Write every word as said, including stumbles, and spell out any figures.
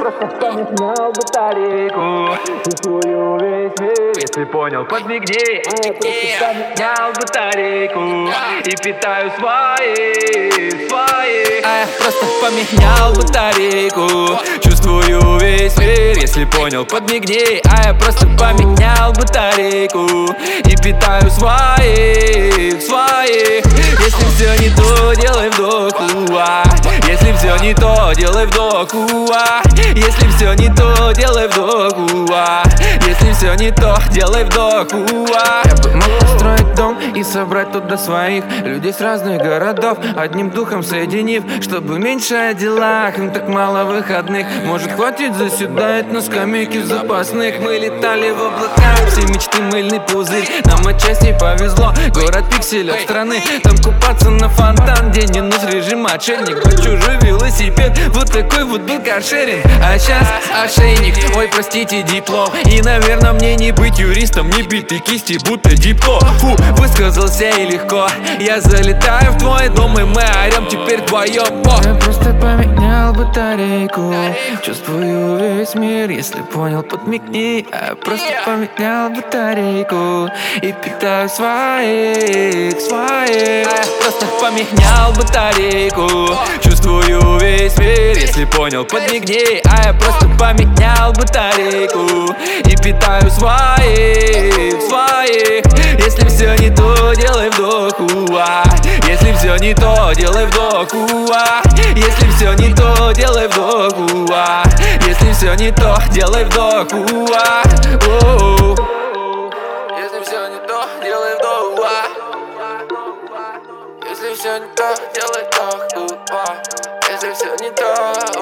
просто поменял батарейку. Чувствую весь мир, если понял, подмигни. А я просто поменял батарейку и питаю свои, свои. А я просто поменял батарейку. Чувствую весь мир, если понял, подмигни. А я просто поменял батарейку и питаю своих, своих. Если все не то, делай вдох, уа. Если все не то, делай вдох, уа. Если все не то, делай вдох, уа. Если все не то, делай вдох, уа. Я бы мог построить дом и собрать туда своих людей с разных городов, одним духом соединив, чтобы меньше о делах. Им так мало выходных, может хватит заседать на скамейке запасных. Мы летали в облаках, все мечты мыльный пузырь. Нам отчасти повезло, город пикселев страны. Там купаться на фонтан, день не нос режим отшельник. По чужой велосипед, вот такой вот был каршеринг. А сейчас ошейник, ой, простите, диплом. И, наверное, мне не быть юристом, не битой кисти, будто дипло. Фу, высказался и легко. Я залетаю в твой дом, и мы орем теперь вдвоем. Я просто поменял батарейку. Чувствую весь мир, если понял, подмигни. Я просто поменял батарейку и питаю своих, своих. Я просто поменял батарейку. Чувствую весь мир, если понял, подмигни. А я просто поменял батарейку и питаю своих, своих. Если все не то, делай вдох, уа. Если все не то, делай вдох, уа. Если все не то, делай вдох, уа. Если все не то, делай вдох, уа. Если все не то, делай вдох, уа. Если все не то, делай вдох, уа. Если все не то.